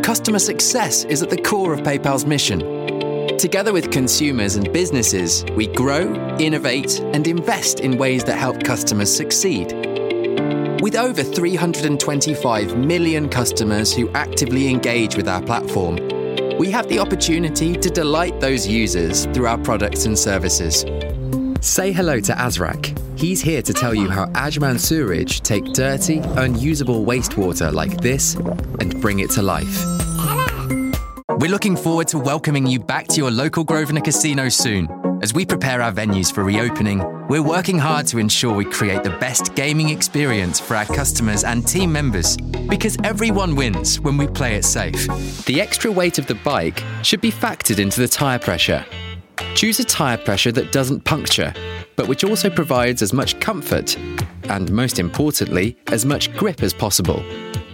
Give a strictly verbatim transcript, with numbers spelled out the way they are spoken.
customer success is at the core of PayPal's mission. Together with consumers and businesses, we grow, innovate, and invest in ways that help customers succeed. With over three hundred twenty-five million customers who actively engage with our platform, we have the opportunity to delight those users through our products and services. Say hello to Azrak. He's here to tell you how Ajman Sewerage take dirty, unusable wastewater like this and bring it to life. We're looking forward to welcoming you back to your local Grosvenor casino soon. As we prepare our venues for reopening, we're working hard to ensure we create the best gaming experience for our customers and team members, because everyone wins when we play it safe. The extra weight of the bike should be factored into the tyre pressure. Choose a tyre pressure that doesn't puncture, but which also provides as much comfort and, most importantly, as much grip as possible.